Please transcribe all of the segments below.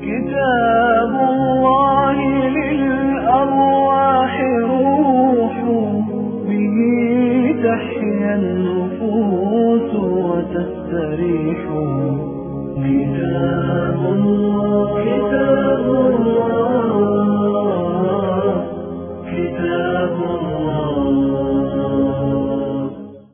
كتاب الله للأرواح روح، به تحيا النفوس وتستريح. كتاب الله كتاب الله كتاب الله.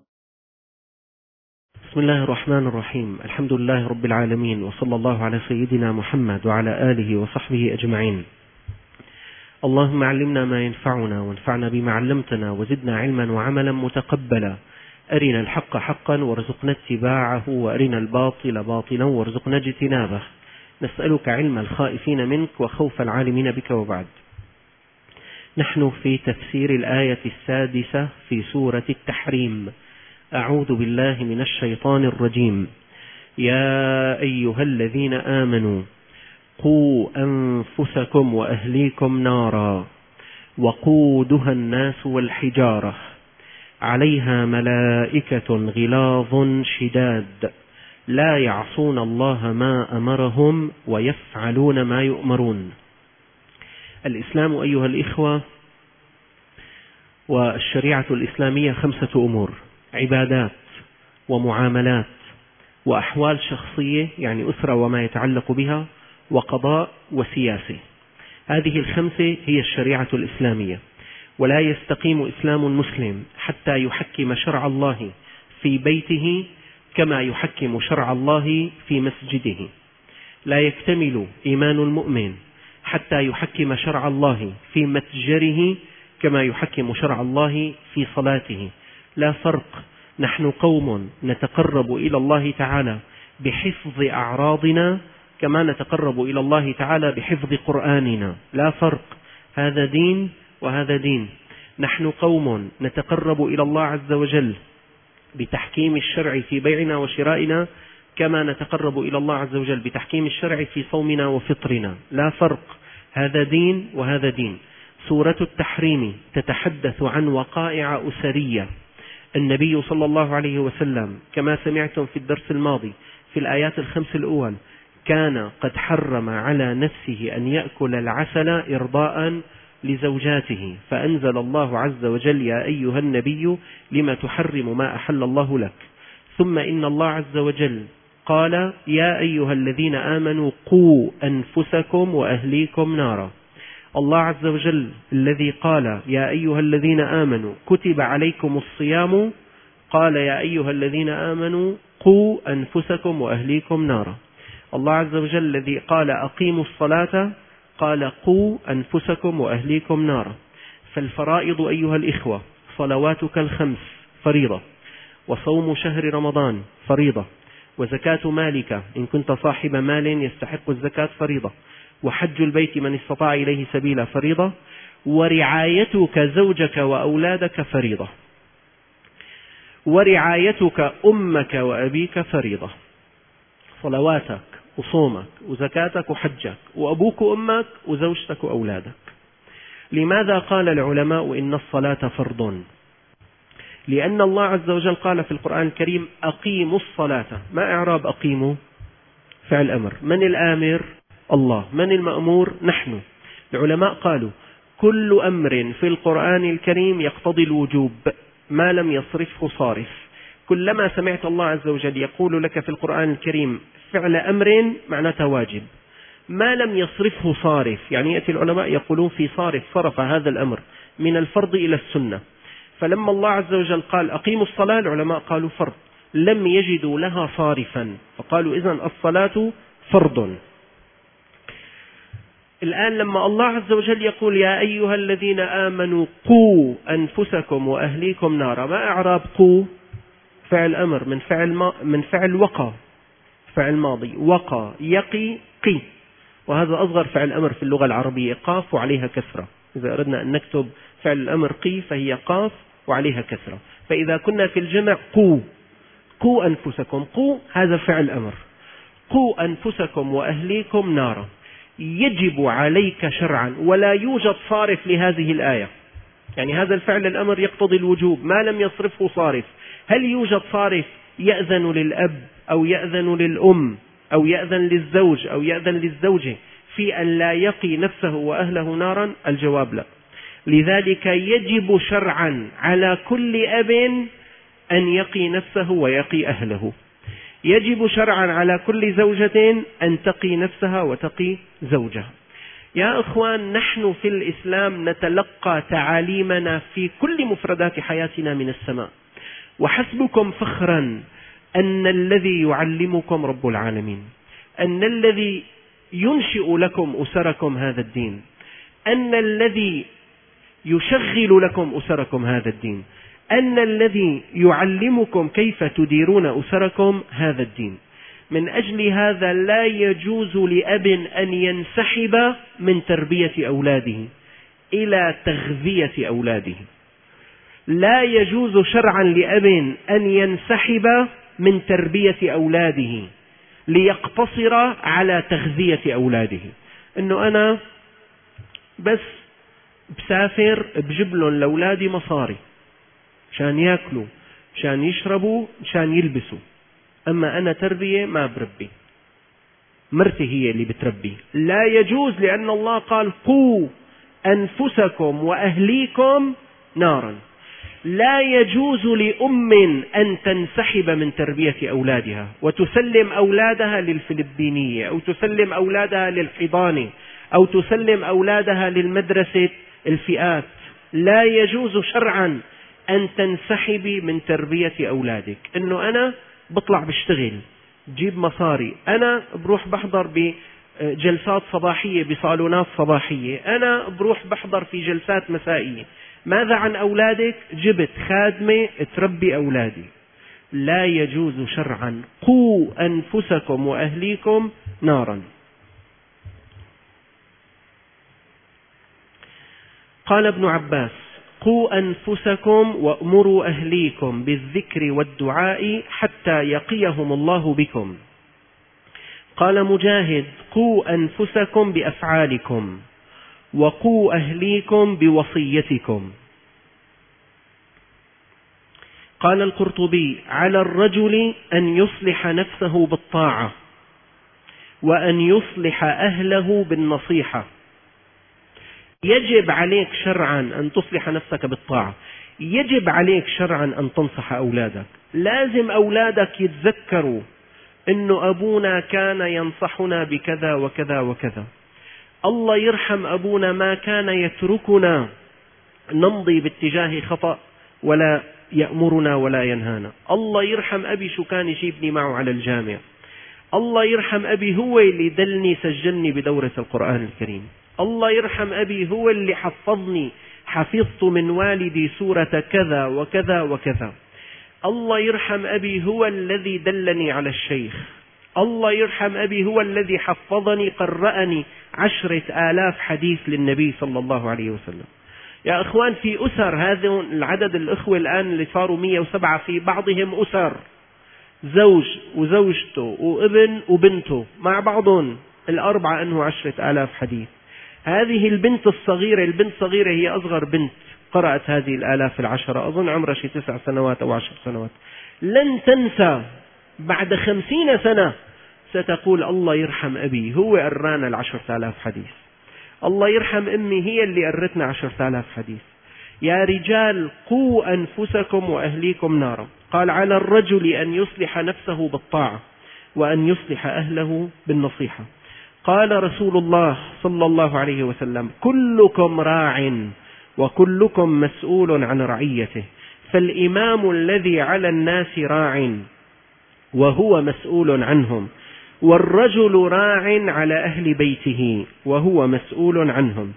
بسم الله الرحمن الرحيم. الحمد لله رب العالمين، وصلى الله على سيدنا محمد وعلى آله وصحبه أجمعين. اللهم علمنا ما ينفعنا وانفعنا بما علمتنا وزدنا علما وعملا متقبلا. أرنا الحق حقا وارزقنا اتباعه، وأرنا الباطل باطلا وارزقنا اجتنابه. نسألك علم الخائفين منك وخوف العالمين بك، وبعد. نحن في تفسير الآية السادسة في سورة التحريم. أعوذ بالله من الشيطان الرجيم. يا أيها الذين آمنوا قوا أنفسكم وأهليكم نارا وقودها الناس والحجارة عليها ملائكة غلاظ شداد لا يعصون الله ما أمرهم ويفعلون ما يؤمرون. الإسلام أيها الإخوة والشريعة الإسلامية 5 أمور: عبادات ومعاملات وأحوال شخصية، يعني أسرة وما يتعلق بها، وقضاء وسياسة. هذه 5 هي الشريعة الإسلامية. ولا يستقيم إسلام مسلم حتى يحكم شرع الله في بيته كما يحكم شرع الله في مسجده. لا يكتمل إيمان المؤمن حتى يحكم شرع الله في متجره كما يحكم شرع الله في صلاته. لا فرق. نحن قوم نتقرب إلى الله تعالى بحفظ أعراضنا كما نتقرب إلى الله تعالى بحفظ قرآننا. لا فرق. هذا دين وهذا دين. نحن قوم نتقرب إلى الله عز وجل بتحكيم الشرع في بيعنا وشرائنا كما نتقرب إلى الله عز وجل بتحكيم الشرع في صومنا وفطرنا. لا فرق. هذا دين وهذا دين. سورة التحريم تتحدث عن وقائع أسرية. النبي صلى الله عليه وسلم كما سمعتم في الدرس الماضي في الآيات 5 الأول كان قد حرم على نفسه أن يأكل العسل إرضاء لزوجاته، فأنزل الله عز وجل: يا أيها النبي لما تحرم ما أحل الله لك. ثم إن الله عز وجل قال: يا أيها الذين آمنوا قوا أنفسكم وأهليكم نارا. الله عز وجل الذي قال: يا أيها الذين آمنوا كتب عليكم الصيام، قال: يا أيها الذين آمنوا قوا أنفسكم وأهليكم نارا. الله عز وجل الذي قال: أقيموا الصلاة، قال: قوا أنفسكم وأهليكم نارا. فالفرائض أيها الإخوة: صلواتك ال5 فريضة، وصوم شهر رمضان فريضة، وزكاة مالك إن كنت صاحب مال يستحق الزكاة فريضة، وحج البيت من استطاع إليه سبيلا فريضة، ورعايتك زوجك وأولادك فريضة، ورعايتك أمك وأبيك فريضة. صلواتك وصومك وزكاتك وحجك وأبوك وأمك وزوجتك وأولادك. لماذا قال العلماء إن الصلاة فرض؟ لأن الله عز وجل قال في القرآن الكريم: أقيموا الصلاة. ما إعراب أقيموا؟ فعل أمر. من الآمر؟ الله. من المأمور؟ نحن. العلماء قالوا: كل أمر في القرآن الكريم يقتضي الوجوب ما لم يصرفه صارف. كلما سمعت الله عز وجل يقول لك في القرآن الكريم فعل أمر معناته واجب، ما لم يصرفه صارف. يعني يأتي العلماء يقولون في صرف هذا الأمر من الفرض إلى السنة. فلما الله عز وجل قال أقيموا الصلاة، العلماء قالوا فرض، لم يجدوا لها صارفا، فقالوا إذن الصلاة فرض. الآن لما الله عز وجل يقول: يا أيها الذين آمنوا قوا أنفسكم وأهليكم نارا، ما إعراب قوا؟ فعل أمر من فعل وقى، فعل ماضي. وقى يقي قي، وهذا أصغر فعل أمر في اللغة العربية، قاف وعليها كسرة. إذا أردنا أن نكتب فعل الأمر قي فهي قاف وعليها كسرة. فإذا كنا في الجمع قوا أنفسكم، قوا هذا فعل أمر. قوا أنفسكم وأهليكم نارا. يجب عليك شرعا، ولا يوجد صارف لهذه الآية. يعني هذا الفعل الأمر يقتضي الوجوب ما لم يصرفه صارف. هل يوجد صارف يأذن للأب أو يأذن للأم أو يأذن للزوج أو يأذن للزوجة في أن لا يقي نفسه وأهله نارا؟ الجواب لا. لذلك يجب شرعا على كل أب أن يقي نفسه ويقي أهله. يجب شرعا على كل زوجة أن تقي نفسها وتقي زوجها. يا إخوان، نحن في الإسلام نتلقى تعاليمنا في كل مفردات حياتنا من السماء، وحسبكم فخرا أن الذي يعلمكم رب العالمين، أن الذي ينشئ لكم أسركم هذا الدين، أن الذي يشغل لكم أسركم هذا الدين، أن الذي يعلمكم كيف تديرون أسركم هذا الدين. من أجل هذا لا يجوز لأب أن ينسحب من تربية أولاده إلى تغذية أولاده. لا يجوز شرعا لأب أن ينسحب من تربية أولاده ليقتصر على تغذية أولاده. إنه أنا بس بسافر بجيب لهم لأولادي مصاري شان يأكلوا، شان يشربوا، شان يلبسوا، أما أنا تربية ما بربي، مرتي هي اللي بتربي. لا يجوز، لأن الله قال قوا أنفسكم وأهليكم نارا. لا يجوز لأم أن تنسحب من تربية أولادها وتسلم أولادها للفلبينية، أو تسلم أولادها للحضانة، أو تسلم أولادها للمدرسة الفئات. لا يجوز شرعا أن تنسحبي من تربية أولادك. إنه أنا بطلع بشتغل جيب مصاري، أنا بروح بحضر بجلسات صباحية بصالونات صباحية، أنا بروح بحضر في جلسات مسائية. ماذا عن أولادك؟ جبت خادمة تربي أولادي. لا يجوز شرعا. قوا أنفسكم وأهليكم نارا. قال ابن عباس: قوا أنفسكم وأمروا أهليكم بالذكر والدعاء حتى يقيهم الله بكم. قال مجاهد: قوا أنفسكم بأفعالكم وقوا أهليكم بوصيتكم. قال القرطبي: على الرجل أن يصلح نفسه بالطاعة وأن يصلح أهله بالنصيحة. يجب عليك شرعا أن تصلح نفسك بالطاعة، يجب عليك شرعا أن تنصح أولادك. لازم أولادك يتذكروا إنه أبونا كان ينصحنا بكذا وكذا وكذا. الله يرحم أبونا ما كان يتركنا نمضي باتجاه خطأ ولا يأمرنا ولا ينهانا. الله يرحم أبي شو كان يجيبني معه على الجامع. الله يرحم أبي هو اللي دلني سجلني بدورة القرآن الكريم. الله يرحم أبي هو اللي حفظني، حفظت من والدي سورة كذا وكذا وكذا. الله يرحم أبي هو الذي دلني على الشيخ. الله يرحم أبي هو الذي حفظني، قرأني 10,000 حديث للنبي صلى الله عليه وسلم. يا أخوان، في أسر، هذا العدد الأخوة الآن اللي صاروا 107، في بعضهم أسر زوج وزوجته وابن وبنته مع بعضهم الأربعة أنه 10,000 حديث. هذه البنت الصغيرة، البنت صغيرة، هي أصغر بنت قرأت هذه الآلاف 10، أظن عمرها شي 9 سنوات أو 10 سنوات. لن تنسى بعد 50 سنة ستقول: الله يرحم أبي هو قرانا 10,000 حديث. الله يرحم أمي هي اللي قرتنا 10,000 حديث. يا رجال، قوا أنفسكم وأهليكم نارا. قال: على الرجل أن يصلح نفسه بالطاعة وأن يصلح أهله بالنصيحة. قال رسول الله صلى الله عليه وسلم: كلكم راع وكلكم مسؤول عن رعيته، فالإمام الذي على الناس راع وهو مسؤول عنهم، والرجل راع على أهل بيته وهو مسؤول عنهم.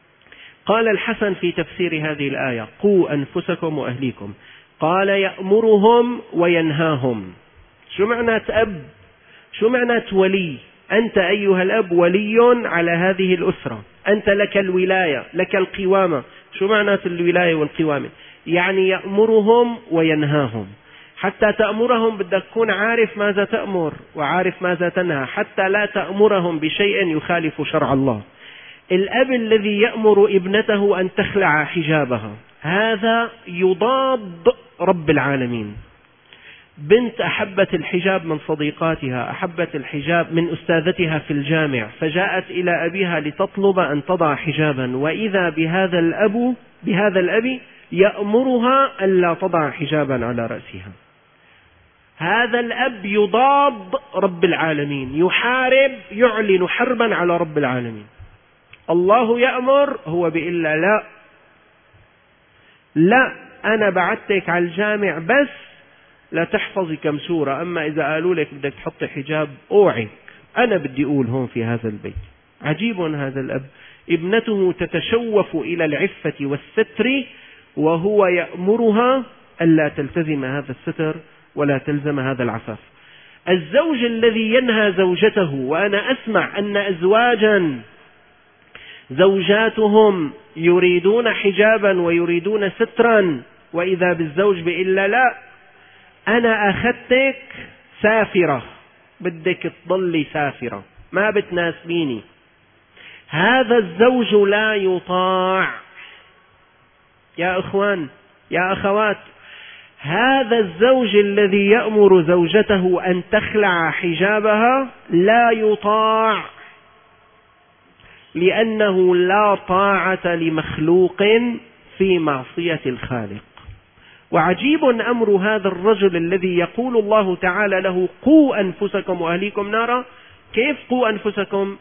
قال الحسن في تفسير هذه الآية: قوا أنفسكم وأهليكم. قال: يأمرهم وينهاهم. شو معنى أب؟ شو معنى ولي؟ أنت أيها الأب ولي على هذه الأسرة، أنت لك الولاية، لك القوامة. شو معنى الولاية والقوامة؟ يعني يأمرهم وينهاهم. حتى تأمرهم بدك تكون عارف ماذا تأمر وعارف ماذا تنهى، حتى لا تأمرهم بشيء يخالف شرع الله. الأب الذي يأمر ابنته أن تخلع حجابها، هذا يضاد رب العالمين. بنت أحبت الحجاب من صديقاتها، أحبت الحجاب من أستاذتها في الجامع، فجاءت إلى أبيها لتطلب أن تضع حجابا، وإذا بهذا الأب يأمرها ألا تضع حجابا على رأسها. هذا الأب يضاد رب العالمين، يحارب، يعلن حربا على رب العالمين. الله يأمر، هو بيقول لا أنا بعتك على الجامع بس لا تحفظي كم سورة، أما إذا قالوا لك بدك تحطي حجاب أوعك، أنا بدي أقول هون في هذا البيت. عجيب هذا الأب، ابنته تتشوف إلى العفة والستر وهو يأمرها ألا تلتزم هذا الستر ولا تلزم هذا العفاف. الزوج الذي ينهى زوجته، وأنا أسمع أن أزواجا زوجاتهم يريدون حجابا ويريدون سترا، وإذا بالزوج بإلا لا أنا أخذتك سافرة، بدك تضلي سافرة، ما بتناسبيني. هذا الزوج لا يطاع. يا إخوان يا أخوات، هذا الزوج الذي يأمر زوجته أن تخلع حجابها لا يطاع، لأنه لا طاعة لمخلوق في معصية الخالق. وعجيب أمر هذا الرجل الذي يقول الله تعالى له قوا أنفسكم وأهليكم نارا. كيف قوا أنفسكم؟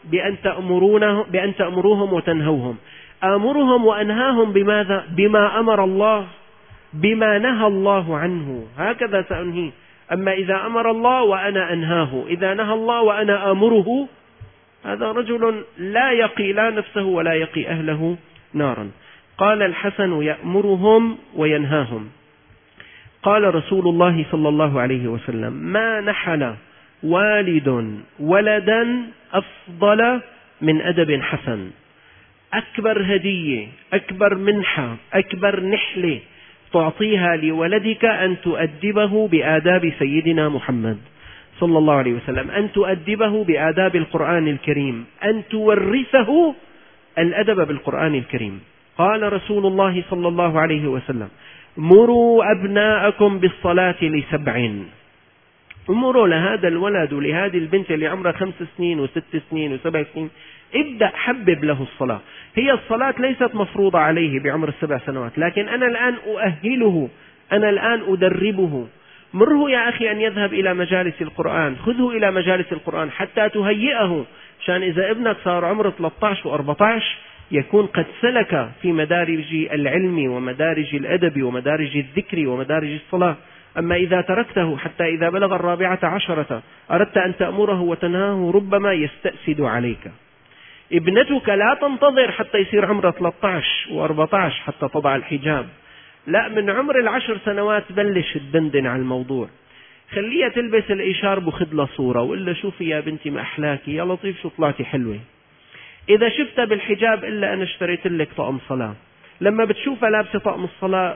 بأن تأمروهم وتنهوهم. آمرهم وأنهاهم بماذا؟ بما أمر الله، بما نهى الله عنه، هكذا سأنهيه. أما إذا أمر الله وأنا أنهاه، إذا نهى الله وأنا آمره، هذا رجل لا يقي لا نفسه ولا يقي أهله نارا. قال الحسن يأمرهم وينهاهم. قال رسول الله صلى الله عليه وسلم ما نحل والد ولدا أفضل من أدب حسن. أكبر هدية، أكبر منحة، أكبر نحلة تعطيها لولدك أن تؤدبه بآداب سيدنا محمد صلى الله عليه وسلم، أن تؤدبه بآداب القرآن الكريم، أن تورثه الأدب بالقرآن الكريم. قال رسول الله صلى الله عليه وسلم مروا أبناءكم بالصلاة ل7. امروا لهذا الولد ولهذه البنت اللي عمرها 5 سنين و6 سنين و7 سنين، ابدأ حبب له الصلاة. هي الصلاة ليست مفروضة عليه بعمر 7 سنوات، لكن أنا الآن أؤهله، أنا الآن أدربه. مره يا أخي أن يذهب إلى مجالس القرآن، خذه إلى مجالس القرآن حتى تهيئه، عشان إذا ابنك صار عمره 13 و14 يكون قد سلك في مدارج العلم ومدارج الأدب ومدارج الذكر ومدارج الصلاة. أما إذا تركته حتى إذا بلغ 14 أردت أن تأمره وتنهاه ربما يستأسد عليك. ابنتك لا تنتظر حتى يصير عمره 13 و14 حتى تضع الحجاب، لا، من عمر 10 سنوات بلش تدندن على الموضوع. خليها تلبس الإشارب وخذ له صورة وإلا شوفي يا بنتي ما أحلاكي، يا لطيف شو طلعتي حلوة. إذا شفتها بالحجاب إلا أنا اشتريت لك طقم صلاة، لما بتشوفها لابسة طقم الصلاة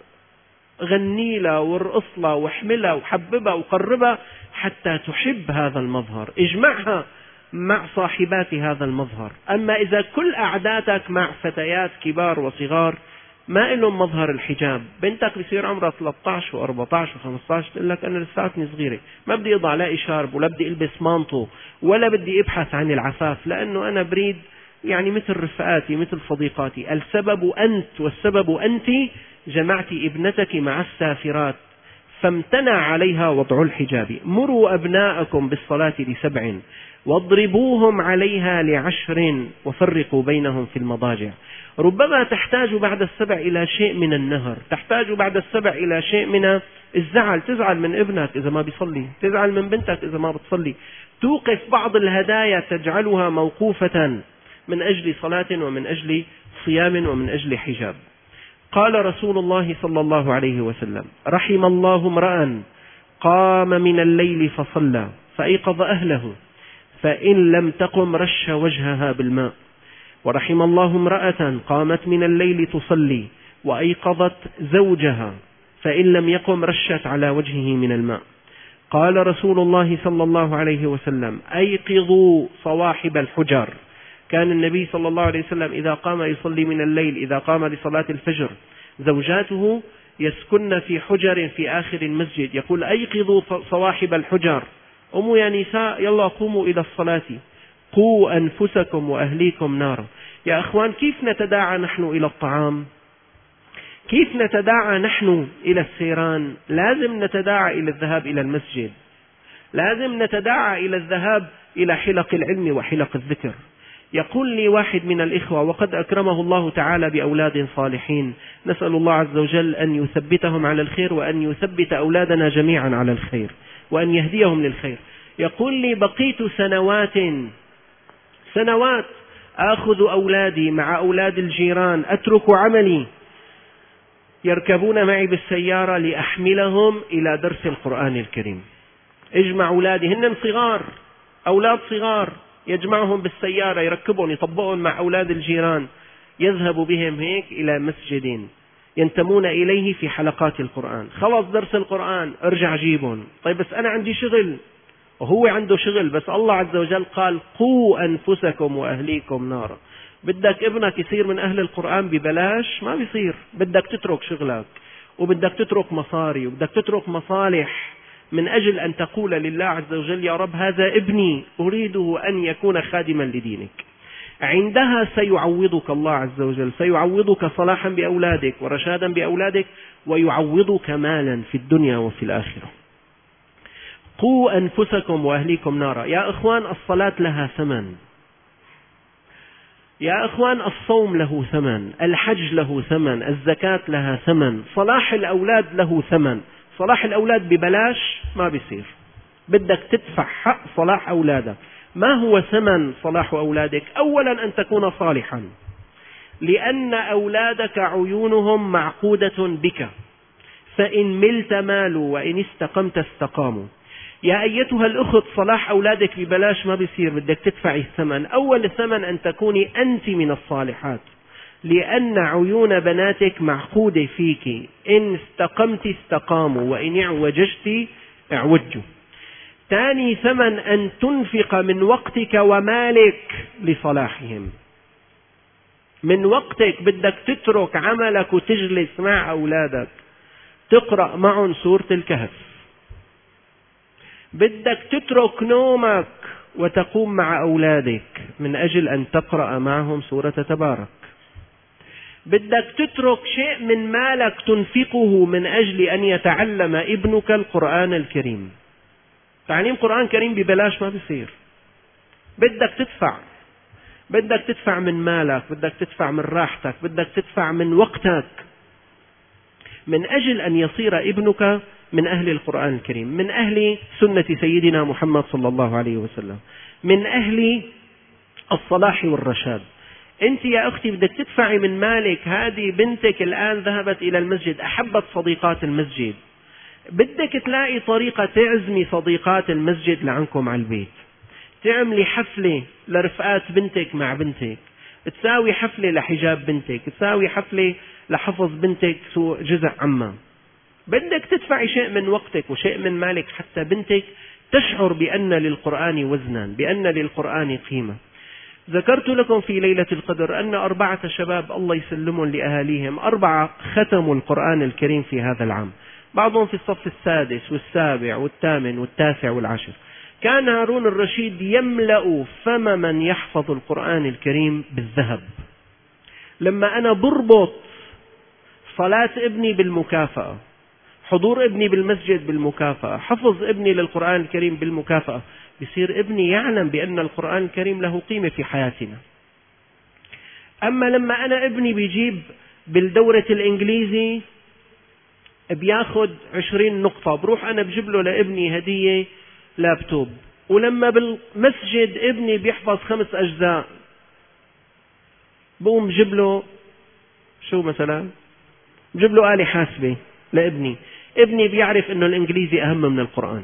غني لها وارقص لها واحملها وحببها وقربها حتى تحب هذا المظهر، اجمعها مع صاحبات هذا المظهر. أما إذا كل أعدادك مع فتيات كبار وصغار ما لهم مظهر الحجاب، بنتك بيصير عمرها 13 و14 و15 تقول لك أنا لساتني صغيرة، ما بدي أضع لا إشارب ولا بدي ألبس مانطو ولا بدي أبحث عن العفاف، لأنه أنا بريد يعني مثل رفقاتي مثل صديقاتي. السبب أنت والسبب أنت جمعت ابنتك مع السافرات فامتنع عليها وضع الحجاب. مروا أبناءكم بالصلاة ل7 واضربوهم عليها ل10 وفرقوا بينهم في المضاجع. ربما تحتاج بعد 7 إلى شيء من النهر، تحتاج بعد 7 إلى شيء من الزعل، تزعل من ابنك إذا ما بيصلي، تزعل من بنتك إذا ما بتصلي، توقف بعض الهدايا تجعلها موقوفة من أجل صلاة ومن أجل صيام ومن أجل حجاب. قال رسول الله صلى الله عليه وسلم رحم الله امرأ قام من الليل فصلى فأيقظ أهله فإن لم تقم رش وجهها بالماء، ورحم الله امرأة قامت من الليل تصلي وأيقظت زوجها فإن لم يقم رشت على وجهه من الماء. قال رسول الله صلى الله عليه وسلم أيقظوا صواحب الحجر. كان النبي صلى الله عليه وسلم إذا قام يصلي من الليل، إذا قام لصلاة الفجر، زوجاته يسكن في حجر في آخر المسجد، يقول أيقظوا صواحب الحجر، قوموا يا نساء يلا قوموا إلى الصلاة، قوا أنفسكم وأهليكم نارا. يا أخوان، كيف نتداعى نحن إلى الطعام؟ كيف نتداعى نحن إلى السيران؟ لازم نتداعى إلى الذهاب إلى المسجد، لازم نتداعى إلى الذهاب إلى حلق العلم وحلق الذكر. يقول لي واحد من الإخوة وقد أكرمه الله تعالى بأولاد صالحين، نسأل الله عز وجل أن يثبتهم على الخير وأن يثبت أولادنا جميعا على الخير وأن يهديهم للخير. يقول لي بقيت سنوات آخذ أولادي مع أولاد الجيران، أترك عملي، يركبون معي بالسيارة لأحملهم إلى درس القرآن الكريم. اجمع أولادي، هن صغار، أولاد صغار، يجمعهم بالسيارة، يركبهم يطبقهم مع أولاد الجيران، يذهب بهم هيك إلى مسجد ينتمون إليه في حلقات القرآن. خلص درس القرآن ارجع جيبهم. طيب بس أنا عندي شغل، وهو عنده شغل، بس الله عز وجل قال قوا أنفسكم وأهليكم نارا. بدك ابنك يصير من أهل القرآن ببلاش؟ ما بيصير. بدك تترك شغلك وبدك تترك مصاري وبدك تترك مصالح من أجل أن تقول لله عز وجل يا رب هذا ابني أريده أن يكون خادما لدينك. عندها سيعوضك الله عز وجل، سيعوضك صلاحا بأولادك ورشادا بأولادك، ويعوضك مالا في الدنيا وفي الآخرة. قوا أنفسكم وأهليكم نارا. يا إخوان، الصلاة لها ثمن، يا إخوان الصوم له ثمن، الحج له ثمن، الزكاة لها ثمن، صلاح الأولاد له ثمن. صلاح الأولاد ببلاش ما بيصير، بدك تدفع حق صلاح أولادك. ما هو ثمن صلاح أولادك؟ أولا أن تكون صالحا، لأن أولادك عيونهم معقودة بك، فإن ملت مالوا وإن استقمت استقاموا. يا أيتها الأخت، صلاح أولادك ببلاش ما بيصير، بدك تدفعي الثمن. أول الثمن أن تكوني أنت من الصالحات، لأن عيون بناتك معقودة فيك، إن استقمت استقاموا وإن اعوججت اعوجوا. ثاني ثمن أن تنفق من وقتك ومالك لصلاحهم. من وقتك بدك تترك عملك وتجلس مع أولادك تقرأ معهم سورة الكهف، بدك تترك نومك وتقوم مع أولادك من أجل أن تقرأ معهم سورة تبارك، بدك تترك شيء من مالك تنفقه من أجل أن يتعلم ابنك القرآن الكريم. تعليم قرآن كريم ببلاش ما بيصير، بدك تدفع من مالك، بدك تدفع من راحتك، بدك تدفع من وقتك من أجل أن يصير ابنك من أهل القرآن الكريم، من أهل سنة سيدنا محمد صلى الله عليه وسلم، من أهل الصلاح والرشاد. أنت يا أختي بدك تدفعي من مالك. هذه بنتك الآن ذهبت إلى المسجد، أحبت صديقات المسجد، بدك تلاقي طريقة تعزمي صديقات المسجد لعنكم على البيت، تعملي حفلة لرفقات بنتك مع بنتك، تساوي حفلة لحجاب بنتك، تساوي حفلة لحفظ بنتك جزء عما. بدك تدفعي شيء من وقتك وشيء من مالك حتى بنتك تشعر بأن للقرآن وزنا، بأن للقرآن قيمة. ذكرت لكم في ليلة القدر أن 4 شباب الله يسلمهم لأهاليهم، 4 ختموا القرآن الكريم في هذا العام، بعضهم في الصف السادس والسابع والثامن والتاسع والعاشر. كان هارون الرشيد يملأ فم من يحفظ القرآن الكريم بالذهب. لما أنا بربط صلاة ابني بالمكافأة، حضور ابني بالمسجد بالمكافأة، حفظ ابني للقرآن الكريم بالمكافأة، بيصير ابني يعلم بأن القرآن الكريم له قيمة في حياتنا. أما لما أنا ابني بيجيب بالدورة الإنجليزي بياخد 20 نقطة، بروح أنا بجيب له لابني هدية لابتوب، ولما بالمسجد ابني بيحفظ 5 أجزاء بقوم بجيب له شو مثلا، بجيب له آلة حاسبة لابني. ابني بيعرف انه الانجليزي اهم من القرآن،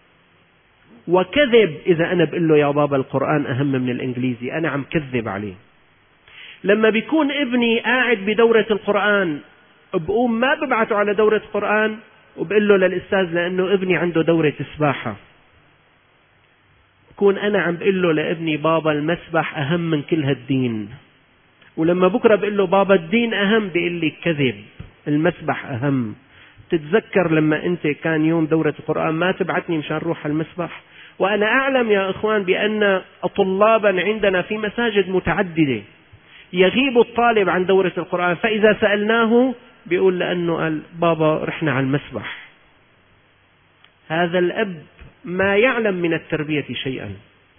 وكذب اذا انا بقول له يا بابا القرآن اهم من الانجليزي، انا عم كذب عليه. لما بيكون ابني قاعد بدورة القرآن بقوم ما ببعته على دورة القرآن وبقول له للأستاذ لأنه ابني عنده دورة سباحة، بكون أنا عم بقول له لابني بابا المسبح أهم من كل هالدين. ولما بكرة بقول له بابا الدين أهم بيقول لي كذب، المسبح أهم. تتذكر لما أنت كان يوم دورة القرآن ما تبعتني مشان نروح المسبح؟ وأنا أعلم يا إخوان بأن طلابا عندنا في مساجد متعددة يغيب الطالب عن دورة القرآن، فإذا سألناه بيقول لأنه قال بابا رحنا على المسبح. هذا الأب ما يعلم من التربية شيئا،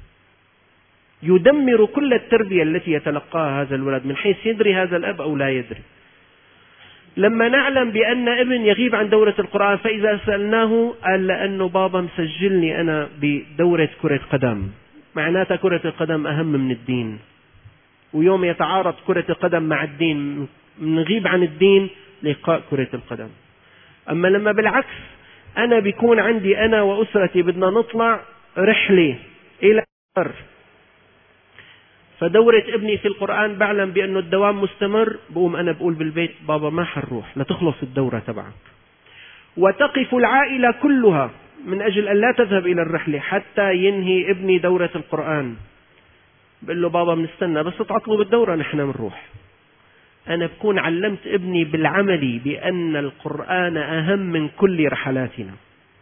يدمر كل التربية التي يتلقاها هذا الولد، من حيث يدري هذا الأب أو لا يدري. لما نعلم بأن ابن يغيب عن دورة القرآن فإذا سألناه قال لأنه بابا مسجلني أنا بدورة كرة قدم، معناتها كرة القدم أهم من الدين، ويوم يتعارض كرة القدم مع الدين نغيب عن الدين لقاء كرة القدم. أما لما بالعكس أنا بيكون عندي أنا وأسرتي بدنا نطلع رحلة إلى البر، فدورة ابني في القرآن بعلم بأنه الدوام مستمر، بقوم أنا بقول بالبيت بابا ما حنروح لتخلص الدورة تبعك، وتقف العائلة كلها من أجل أن لا تذهب إلى الرحلة حتى ينهي ابني دورة القرآن. بقول له بابا بنستنى بس تعطلوا بالدورة نحن بنروح. أنا بكون علمت ابني بالعمل بأن القرآن أهم من كل رحلاتنا،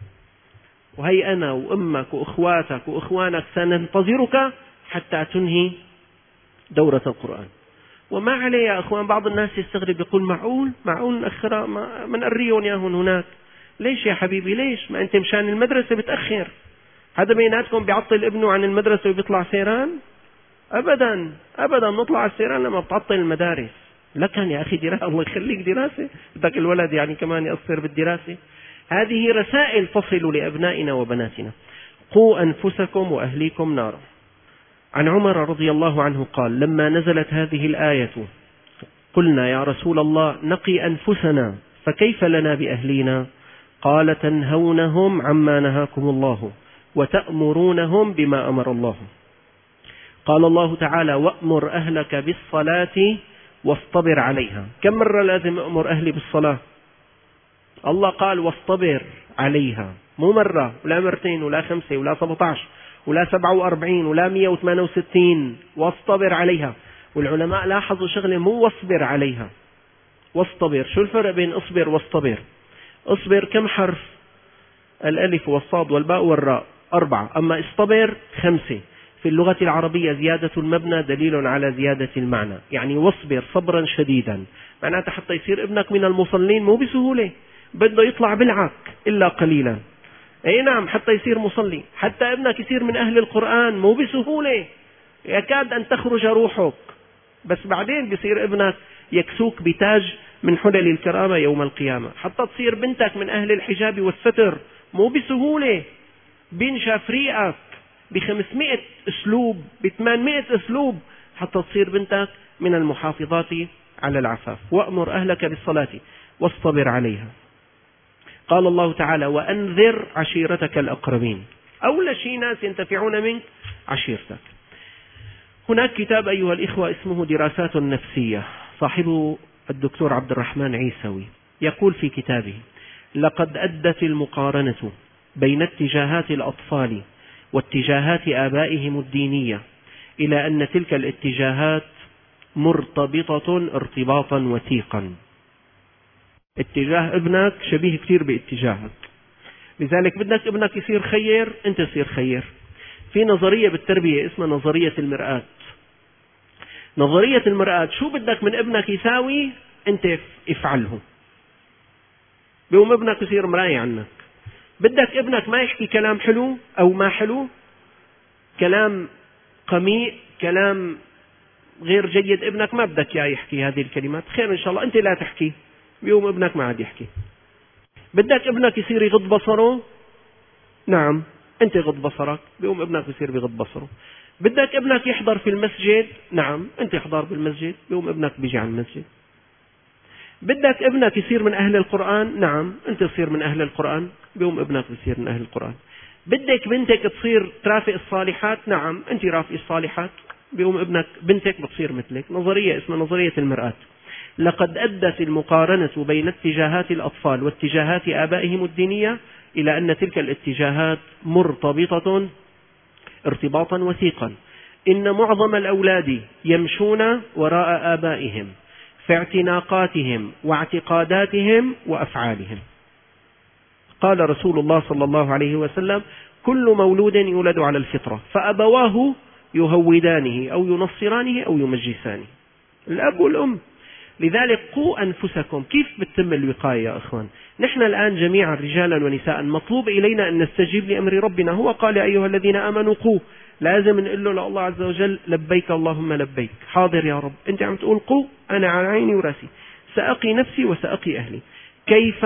وهي أنا وأمك وأخواتك وأخوانك سننتظرك حتى تنهي دورة القرآن. وما عليه يا أخوان، بعض الناس يستغرب يقول معقول نأخرها، ما نقريهم ياهن هناك. ليش يا حبيبي ليش؟ ما أنت مشان المدرسة بتأخر. هذا بيناتكم بيعطل ابنه عن المدرسة وبيطلع سيران؟ أبدا أبدا، نطلع السيران لما بتعطل المدارس. لكن يا أخي دراسة، الله يخليك دراسة، بدك الولد يعني كمان يقصر بالدراسة. هذه رسائل تصل لأبنائنا وبناتنا. قوا أنفسكم وأهليكم نارا. عن عمر رضي الله عنه قال لما نزلت هذه الآية قلنا يا رسول الله نقي أنفسنا فكيف لنا بأهلينا؟ قال تنهونهم عما نهاكم الله وتأمرونهم بما أمر الله. قال الله تعالى وأمر أهلك بالصلاة واصطبر عليها. كم مرة لازم أمر أهلي بالصلاة؟ الله قال واصطبر عليها، مو مرة ولا مرتين ولا 5 ولا 17 ولا 47 ولا 168، واصطبر عليها. والعلماء لاحظوا شغلة، مو واصبر عليها، واصطبر. شو الفرق بين اصبر واصطبر؟ اصبر كم حرف؟ الألف والصاد والباء والراء 4، أما اصطبر 5. في اللغة العربية زيادة المبنى دليل على زيادة المعنى، يعني واصبر صبرا شديدا، معناته حتى يصير ابنك من المصلين مو بسهولة، بده يطلع بالعك إلا قليلا. اي نعم، حتى يصير مصلي، حتى ابنك يصير من أهل القرآن مو بسهولة، يكاد أن تخرج روحك، بس بعدين بيصير ابنك يكسوك بتاج من حلل الكرامة يوم القيامة. حتى تصير بنتك من أهل الحجاب والستر مو بسهولة، بينشف ريقك ب500 أسلوب ب800 أسلوب حتى تصير بنتك من المحافظات على العفاف. وأمر أهلك بالصلاة واصطبر عليها. قال الله تعالى وأنذر عشيرتك الأقربين. أول شيء ناس ينتفعون منك عشيرتك. هناك كتاب أيها الإخوة اسمه دراسات نفسية، صاحبه الدكتور عبد الرحمن عيسوي، يقول في كتابه لقد أدت المقارنة بين اتجاهات الأطفال واتجاهات آبائهم الدينية إلى أن تلك الاتجاهات مرتبطة ارتباطا وثيقا. اتجاه ابنك شبيه كثير باتجاهك، لذلك بدك ابنك يصير خير انت تصير خير. في نظرية بالتربية اسمها نظرية المرآة. نظرية المرآة، شو بدك من ابنك يساوي انت افعله، بيقوم ابنك يصير مراية عنك. بدك ابنك ما يحكي كلام حلو او ما حلو، كلام قميء، كلام غير جيد، ابنك ما بدك اياه يحكي هذه الكلمات، خير ان شاء الله انت لا تحكي، بيقوم ابنك ما عاد يحكي. بدك ابنك يصير يغض بصره، نعم انت غض بصرك، بيقوم ابنك يصير بيغض بصره. بدك ابنك يحضر في المسجد، نعم انت احضر بالمسجد، بيقوم ابنك بيجي على المسجد. بدك ابنك يصير من أهل القرآن، نعم أنت تصير من أهل القرآن، بيوم ابنك يصير من أهل القرآن. بدك بنتك تصير ترافق الصالحات، نعم أنت رافق الصالحات، بيوم ابنك بنتك بتصير مثلك. نظرية اسمها نظرية المرآة. لقد أدت المقارنة بين اتجاهات الأطفال واتجاهات آبائهم الدينية إلى أن تلك الاتجاهات مرتبطة ارتباطا وثيقا. إن معظم الأولاد يمشون وراء آبائهم، في اعتناقاتهم واعتقاداتهم وأفعالهم. قال رسول الله صلى الله عليه وسلم: كل مولود يولد على الفطرة فأبواه يهودانه أو ينصرانه أو يمجسانه، الأب والأم. لذلك قوا أنفسكم. كيف بتتم الوقاية يا أخوان؟ نحن الآن جميعا رجالا ونساء مطلوب إلينا أن نستجيب لأمر ربنا. هو قال: يا أيها الذين آمنوا قوا. لازم نقول له لله عز وجل: لبيك اللهم لبيك، حاضر يا رب، أنت عم تقول قوا، أنا على عيني وراسي، سأقي نفسي وسأقي أهلي. كيف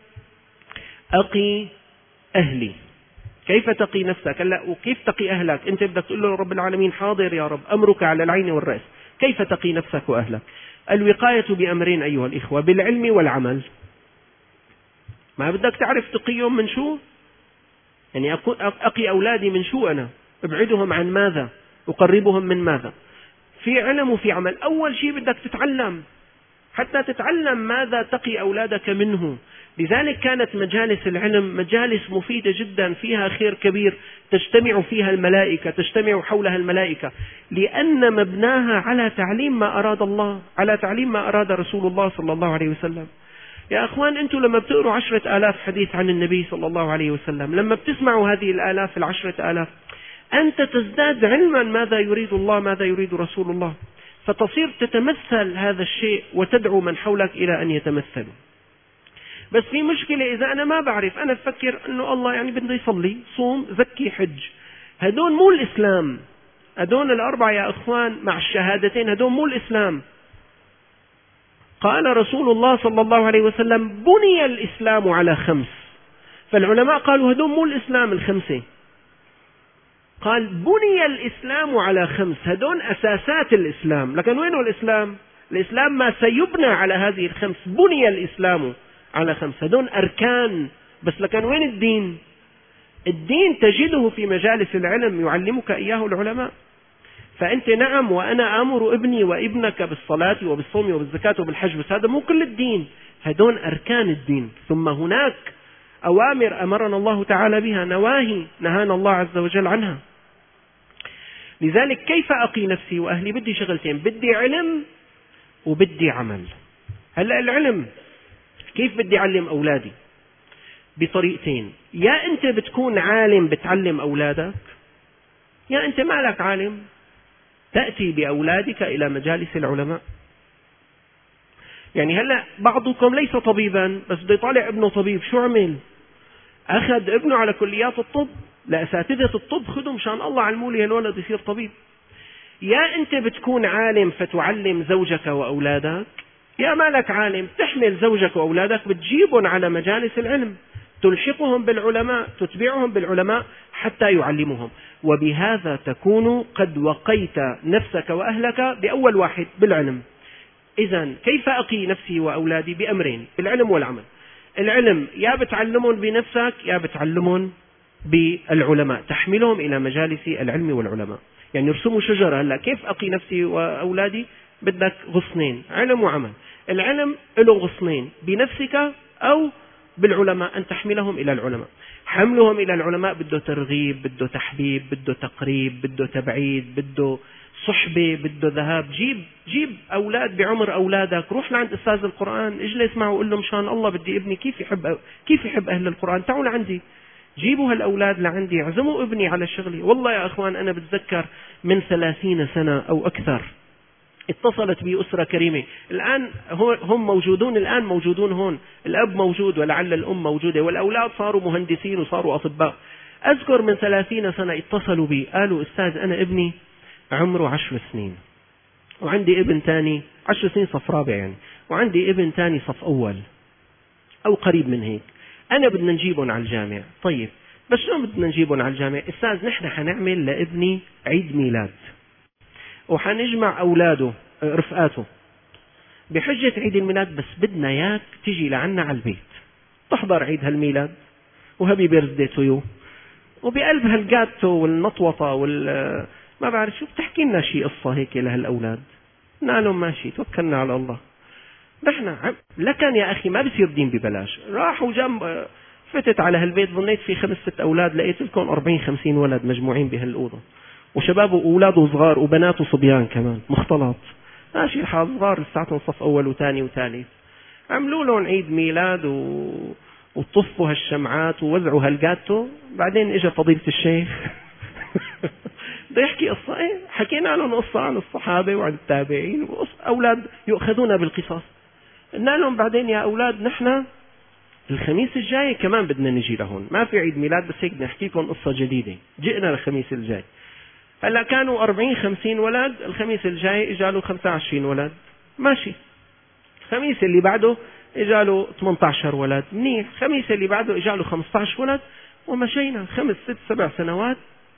أقي أهلي؟ كيف تقي نفسك؟ لا، وكيف تقي أهلك؟ أنت بدك تقول له رب العالمين: حاضر يا رب، أمرك على العين والرأس. كيف تقي نفسك وأهلك؟ الوقاية بأمرين أيها الإخوة: بالعلم والعمل. ما بدك تعرف تقيهم من شو؟ يعني أقي أولادي من شو؟ أنا أبعدهم عن ماذا؟ أقربهم من ماذا؟ في علم وفي عمل. أول شيء بدك تتعلم، حتى تتعلم ماذا تقي أولادك منه. لذلك كانت مجالس العلم مجالس مفيدة جدا، فيها خير كبير، تجتمع فيها الملائكة، تجتمع حولها الملائكة، لأن مبناها على تعليم ما أراد الله، على تعليم ما أراد رسول الله صلى الله عليه وسلم. يا أخوان، أنتم لما بتقروا 10,000 حديث عن النبي صلى الله عليه وسلم، لما بتسمعوا هذه الآلاف 10,000، أنت تزداد علما ماذا يريد الله، ماذا يريد رسول الله، فتصير تتمثل هذا الشيء وتدعو من حولك إلى أن يتمثلوا. بس في مشكلة، إذا أنا ما بعرف، أنا أفكر أنه الله يعني بده يصلي، صوم، زكي، حج، هدول مو الإسلام. هدول الأربعة يا أخوان مع الشهادتين، هدول مو الإسلام. قال رسول الله صلى الله عليه وسلم: بني الإسلام على 5. فالعلماء قالوا هدول مو الإسلام الخمسة. قال: بني الإسلام على 5، هدول أساسات الإسلام. لكن وين الإسلام؟ الإسلام ما سيبنى على هذه 5. بني الإسلام على 5، هدول أركان. بس لكن وين الدين؟ الدين تجده في مجالس العلم يعلمك إياه العلماء. فأنت نعم، وأنا آمر ابني وابنك بالصلاة وبالصوم وبالزكاة وبالحج، بس هذا مو كل الدين، هدول أركان الدين. ثم هناك أوامر أمرنا الله تعالى بها، نواهي نهانا الله عز وجل عنها. لذلك كيف أقي نفسي وأهلي؟ بدي شغلتين: بدي علم وبدي عمل. هلأ العلم كيف بدي أعلم أولادي؟ بطريقتين: يا أنت بتكون عالم بتعلم أولادك، يا أنت ما لك عالم، تأتي بأولادك إلى مجالس العلماء. يعني هلأ بعضكم ليس طبيبا بس بده يطالع ابنه طبيب، شو عمل؟ أخذ ابنه على كليات الطب، لأساتذة الطب، خذوا مشان الله علموا لي الولد يصير طبيب. يا أنت بتكون عالم فتعلم زوجك وأولادك، يا مالك عالم تحمل زوجك وأولادك بتجيبهم على مجالس العلم، تلحقهم بالعلماء، تتبعهم بالعلماء حتى يعلمهم. وبهذا تكون قد وقيت نفسك وأهلك بأول واحد، بالعلم. إذن كيف أقي نفسي وأولادي؟ بأمرين: بالعلم والعمل. العلم يا بتعلمهم بنفسك يا بتعلمهم بالعلماء، تحملهم إلى مجالس العلم والعلماء. يعني يرسموا شجرة. هلا كيف أقي نفسي وأولادي؟ بدك غصنين: علم وعمل. العلم له غصنين: بنفسك أو بالعلماء، أن تحملهم إلى العلماء. حملهم إلى العلماء بده ترغيب، بده تحبيب، بده تقريب، بده تبعيد، بده صحبة، بده ذهاب. جيب أولاد بعمر أولادك، روح لعند أستاذ القرآن، اجلس معه وقل له: مشان الله بدي ابني كيف يحب أهل القرآن، تعالوا لعندي. جيبوا هالأولاد لعندي، اعزموا ابني على شغلي. والله يا أخوان، أنا بتذكر من 30 سنة أو أكثر اتصلت بي أسرة كريمة، الآن هم موجودون، الآن موجودون هون، الأب موجود ولعل الأم موجودة، والأولاد صاروا مهندسين وصاروا أطباء. أذكر من 30 سنة اتصلوا بي، قالوا: أستاذ، أنا ابني عمره 10 سنين، وعندي ابن تاني 10 سنين صف رابع يعني، وعندي ابن تاني صف أول أو قريب من هيك، أنا بدنا نجيبهم على الجامع. طيب بس شو بدنا نجيبهم على الجامع؟ أستاذ، نحن حنعمل لابني عيد ميلاد، وحنجمع أولاده رفقاته بحجة عيد الميلاد، بس بدنا إياك تجي لعنا على البيت تحضر عيد هالميلاد وهابي بيرثدي تو يو، وبقلب هالجاتو والنطوطة ما بعرف شو، بتحكي لنا شيء قصة هيك لهالأولاد. قلنا لهم: ماشي، توكلنا على الله. نحن لكن يا أخي ما بصير دين ببلاش. راحوا جنب، فتت على هالبيت، ظنيت في 5-6 أولاد، لقيت لكم 40-50 ولد مجموعين بهالأوضة، وشباب وأولاد وصغار وبنات وصبيان كمان مختلط. ماشي الحال صغار لساتهم صف أول وثاني وثالث، عملوا لهم عيد ميلاد وطفوا هالشمعات ووزعوا هالجاتو. بعدين اجى فضيلة الشيخ بده يحكي قصة. حكينا لهم قصة عن الصحابة وعن التابعين، أولاد يؤخذون بالقصص. قلنا لهم بعدين يا أولاد نحن الخميس الجاي كمان بدنا نجي لهون، ما في عيد ميلاد بس هيك بدنا نحكي لكم قصة جديدة. جئنا الخميس الجاي، هلا كانوا 40-50 ولد، الخميس الجاي اجاله 25 ولد، ماشي. الخميس اللي بعده اجاله 18 ولد، منيح. الخميس اللي بعده اجاله 15 ولد، ومشينا 5-6-7 سنوات.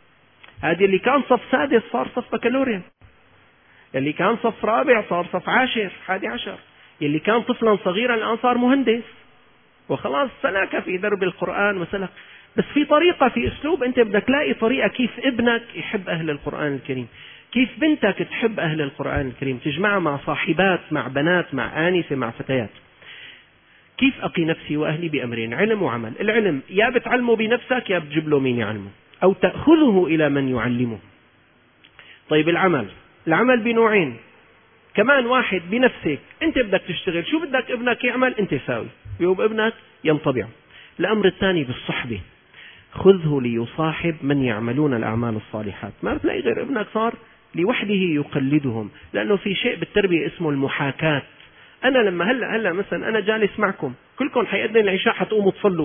هذه اللي كان صف سادس صار صف بكالوريا، اللي كان صف رابع صار صف 10-11، اللي كان طفلا صغيرا الآن صار مهندس، وخلاص سلك في درب القرآن وسلك. بس في طريقة، في أسلوب، أنت بدك تلاقي طريقة كيف ابنك يحب أهل القرآن الكريم، كيف بنتك تحب أهل القرآن الكريم، تجمعها مع صاحبات، مع بنات، مع آنسة، مع فتيات. كيف أقي نفسي وأهلي بأمرين: علم وعمل. العلم يا بتعلمه بنفسك يا بتجيب له مين يعلمه، أو تأخذه إلى من يعلمه. طيب العمل بنوعين كمان: واحد بنفسك، أنت بدك تشتغل، شو بدك ابنك يعمل أنت ساوي، يوم ابنك ينطبع. الأمر الثاني بالصحبة: خذه ليصاحب من يعملون الأعمال الصالحات. ما بتلاقي غير ابنك صار لوحده يقلدهم، لأنه في شيء بالتربية اسمه المحاكاة. أنا لما هلأ مثلا أنا جالس معكم، كلكم حيأذن العشاء حتقوموا تصلوا،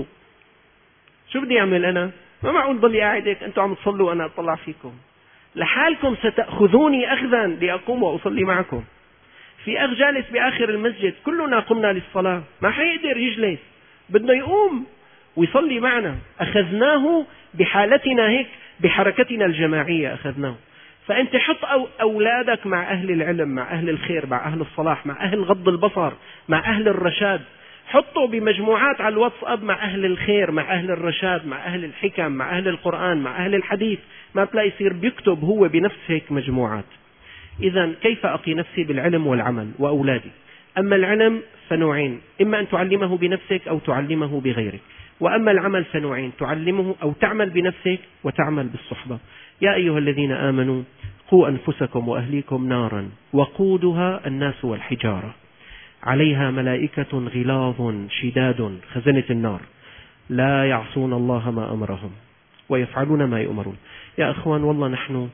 شو بدي أعمل أنا؟ ما معقول ضلي قاعد هيك أنتم عم تصلوا وأنا أطلع فيكم. لحالكم ستأخذوني أخذا لأقوم وأصلي معكم. في أخ جالس بآخر المسجد، كلنا قمنا للصلاة، ما حيقدر يجلس، بدنا يقوم ويصلي معنا. أخذناه بحالتنا هيك، بحركتنا الجماعية أخذناه. فأنت حط أولادك مع أهل العلم، مع أهل الخير، مع أهل الصلاح، مع أهل غض البصر، مع أهل الرشاد. حطوا بمجموعات على الواتساب مع أهل الخير، مع أهل الرشاد، مع أهل الحكم، مع أهل القرآن، مع أهل الحديث. ما تلاقي يصير بيكتب هو بنفس هيك مجموعات. إذن كيف أقي نفسي بالعلم والعمل وأولادي؟ أما العلم فنوعين: إما أن تعلمه بنفسك أو تعلمه بغيرك. وأما العمل فنوعين: تعلمه أو تعمل بنفسك وتعمل بالصحبة. يا أيها الذين آمنوا قوا أنفسكم وأهليكم نارا وقودها الناس والحجارة عليها ملائكة غلاظ شداد خزنة النار لا يعصون الله ما أمرهم ويفعلون ما يؤمرون. يا أخوان، والله نحن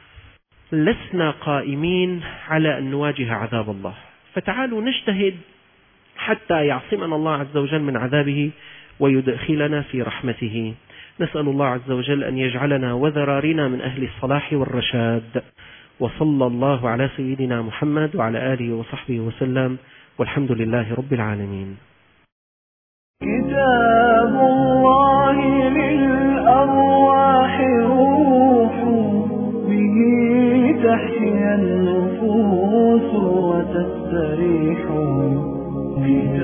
لسنا قائمين على أن نواجه عذاب الله، فتعالوا نجتهد حتى يعصمنا الله عز وجل من عذابه ويدخلنا في رحمته. نسأل الله عز وجل أن يجعلنا وذرارنا من أهل الصلاح والرشاد. وصلى الله على سيدنا محمد وعلى آله وصحبه وسلم، والحمد لله رب العالمين. كتاب الله للأرواح روح، به تحيا النفوس وتستريح.